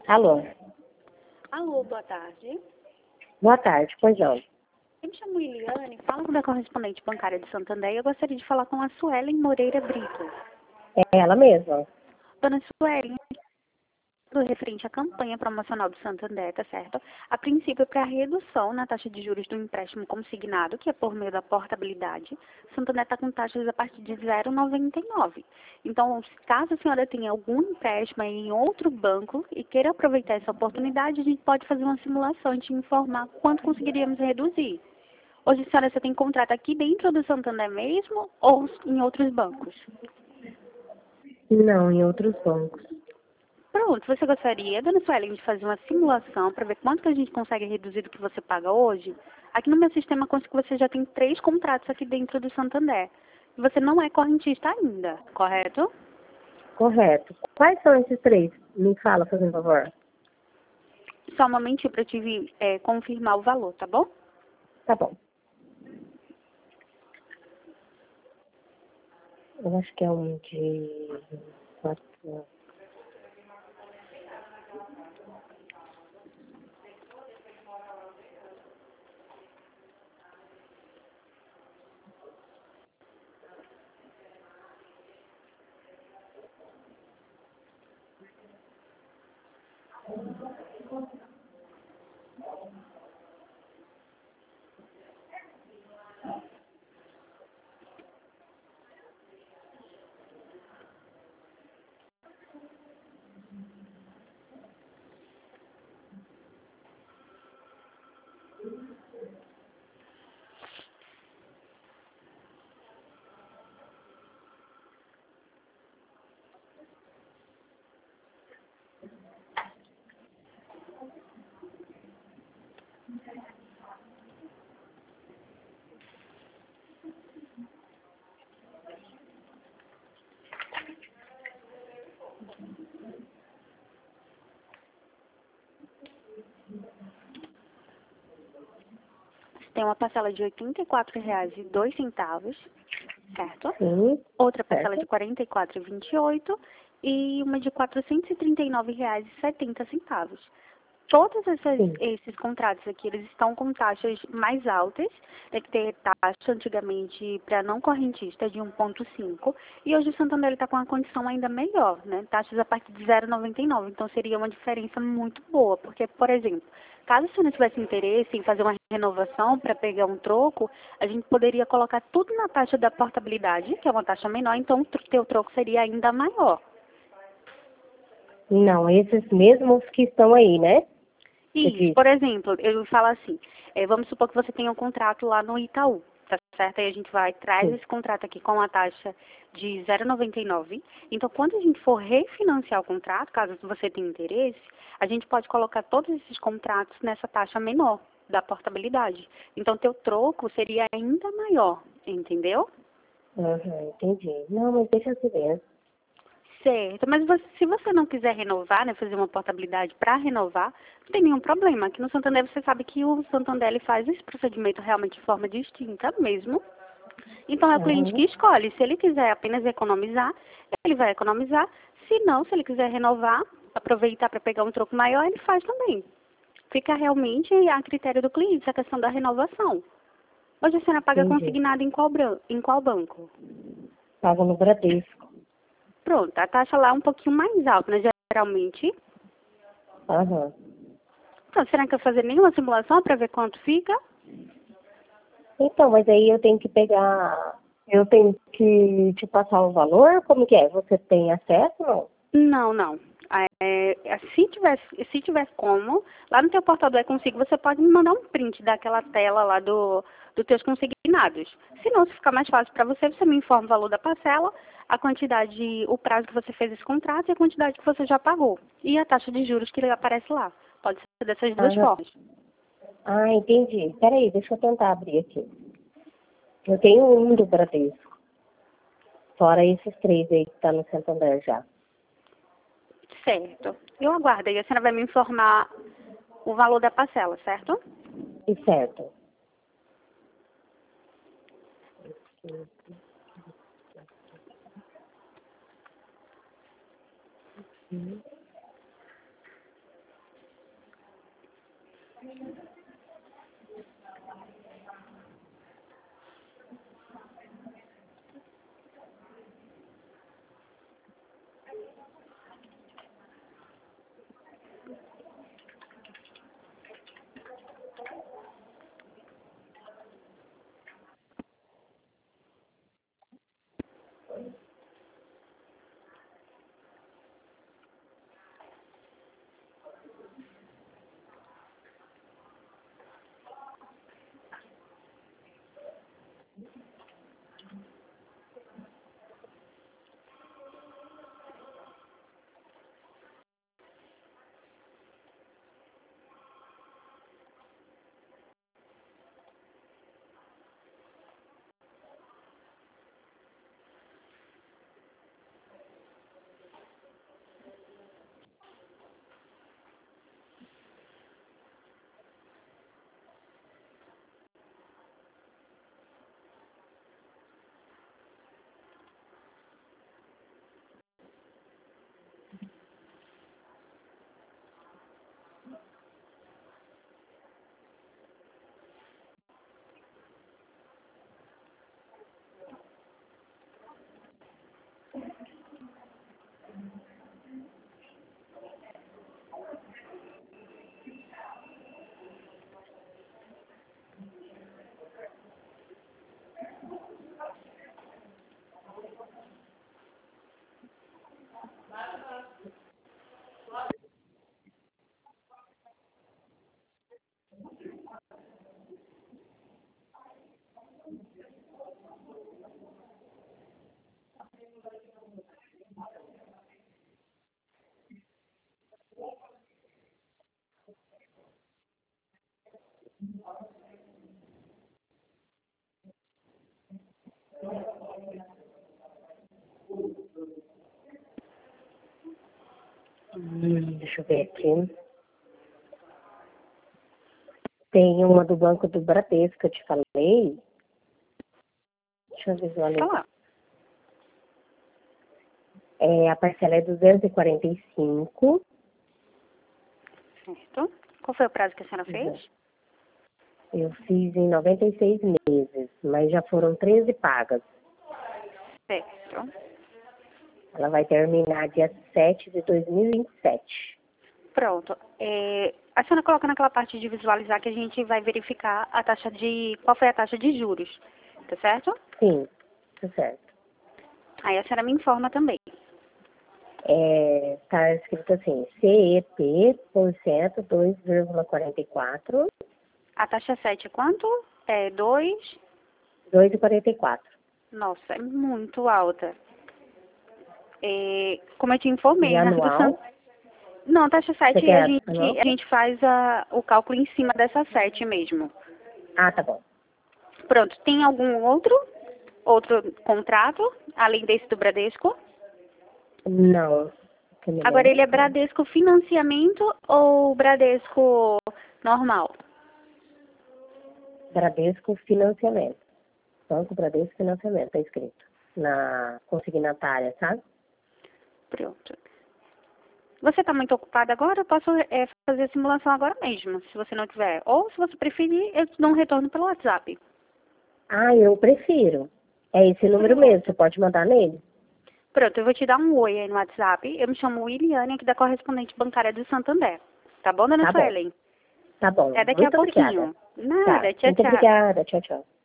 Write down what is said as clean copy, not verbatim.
Alô, Alô, boa tarde. boa tarde, pois não. Eu me chamo Eliane, falo da correspondente bancária de Santander e eu gostaria de falar com a Suelen Moreira Brito. É ela mesma. Dona Suelen, do referente à campanha promocional do Santander, tá certo? A princípio, para a redução na taxa de juros do empréstimo consignado, que é por meio da portabilidade, o Santander está com taxas a partir de 0,99. Então, caso a senhora tenha algum empréstimo aí em outro banco e queira aproveitar essa oportunidade, a gente pode fazer uma simulação e te informar quanto conseguiríamos reduzir. Hoje a senhora você tem contrato aqui dentro do Santander mesmo ou em outros bancos? Não, em outros bancos. Pronto, você gostaria, dona Suelen, de fazer uma simulação para ver quanto que a gente consegue reduzir do que você paga hoje? Aqui no meu sistema consta que você já tem 3 contratos aqui dentro do Santander. E você não é correntista ainda, correto? Correto. Quais são esses três? Me fala, fazendo favor. Só um momentinho para eu te confirmar o valor, tá bom? Tá bom. Eu acho que é um de... Tem uma parcela de R$ 84,02, certo? Sim, Outra parcela de certo? R$ 44,28 e uma de R$ 439,70. Todos Sim. esses contratos aqui, eles estão com taxas mais altas. Tem que ter taxa antigamente para não correntista de 1,5 e hoje o Santander está com uma condição ainda melhor, né? Taxas a partir de 0,99. Então seria uma diferença muito boa, porque, por exemplo, caso você não tivesse interesse em fazer uma renovação para pegar um troco, a gente poderia colocar tudo na taxa da portabilidade, que é uma taxa menor, então o teu troco seria ainda maior. Não, esses mesmos que estão aí, né? Você Isso, disse. por exemplo, eu falo assim, vamos supor que você tenha um contrato lá no Itaú, tá certo? Aí a gente traz Sim. esse contrato aqui com a taxa de 0,99. Então, quando a gente for refinanciar o contrato, caso você tenha interesse, a gente pode colocar todos esses contratos nessa taxa menor da portabilidade. Então, teu troco seria ainda maior, entendeu? Aham, entendi. Não, mas deixa assim mesmo. Certo, mas se você não quiser renovar, né, fazer uma portabilidade para renovar, não tem nenhum problema. Aqui no Santander você sabe que o Santander ele faz esse procedimento realmente de forma distinta mesmo. Então é o cliente Aham, que escolhe. Se ele quiser apenas economizar, ele vai economizar. Se não, se ele quiser renovar, aproveitar para pegar um troco maior, ele faz também. Fica realmente a critério do cliente a questão da renovação. Hoje a senhora paga entendi. consignado em qual banco? Pago no Bradesco. Pronto, a taxa lá é um pouquinho mais alta, né? Geralmente. Aham. Então, será que eu fazer nenhuma simulação para ver quanto fica? Então, mas aí eu tenho que pegar... Eu tenho que te passar o valor? Como que é? Você tem acesso ou não? Não, não. Se tiver como, lá no teu portal do E-Consigo, você pode me mandar um print daquela tela lá dos teus consignados. Se não, se ficar mais fácil para você, você me informa o valor da parcela, a quantidade, o prazo que você fez esse contrato e a quantidade que você já pagou. E a taxa de juros que aparece lá. Pode ser dessas duas Aham. formas. Ah, entendi. Peraí, deixa eu tentar abrir aqui. Eu tenho um do Bradesco. Fora esses três aí que tá no Santander já. Certo. Eu aguardo aí. A senhora vai me informar o valor da parcela, certo? E certo. Deixa eu ver aqui. Tem uma do Banco do Bradesco que eu te falei. Deixa eu visualizar. Falar. A parcela é 245. Certo. Qual foi o prazo que a senhora fez? Eu fiz em 96 meses, mas já foram 13 pagas. Certo. Ela vai terminar dia 7 de 2027. Pronto. A senhora coloca naquela parte de visualizar que a gente vai verificar a taxa de... Qual foi a taxa de juros, tá certo? Sim, tá certo. Aí a senhora me informa também. Tá escrito assim, CEP, por cento, 2,44. A taxa 7 é quanto? É 2? 2,44. Nossa, é muito alta. Como eu te informei, E na redução... anual? Não, a taxa Você 7 quer anual? a gente faz o cálculo em cima dessa 7 mesmo. Ah, tá bom. Pronto, tem algum outro contrato, além desse do Bradesco? Não. Que me Agora, ele é lembro. Bradesco Financiamento ou Bradesco normal? Bradesco Financiamento. Banco Bradesco Financiamento, tá escrito. Na consignatária, sabe? Pronto. Você está muito ocupada agora? Eu posso fazer a simulação agora mesmo, se você não tiver. Ou, se você preferir, eu te dou um retorno pelo WhatsApp. Ah, eu prefiro. É esse número Pronto. mesmo, você pode mandar nele? Pronto, eu vou te dar um oi aí no WhatsApp. Eu me chamo Williane, aqui da correspondente bancária do Santander. Tá bom, dona Tá bom. Suelen? Tá bom. É daqui a Muito obrigada. pouquinho. Nada, Tá. tchau, Muito tchau. obrigada. Tchau, tchau.